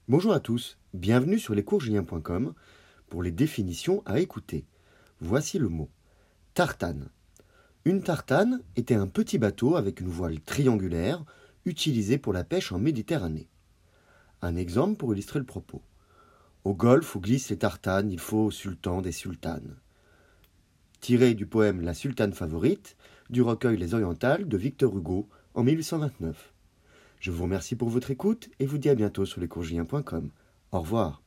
Bonjour à tous, bienvenue sur lescoursjulien.com pour les définitions à écouter. Voici le mot. Tartane. Une tartane était un petit bateau avec une voile triangulaire utilisé pour la pêche en Méditerranée. Un exemple pour illustrer le propos. Au golfe où glissent les tartanes, il faut au sultan des sultanes. Tiré du poème La sultane favorite du recueil Les Orientales de Victor Hugo en 1829. Je vous remercie pour votre écoute et vous dis à bientôt sur lescoursjulien.com. Au revoir.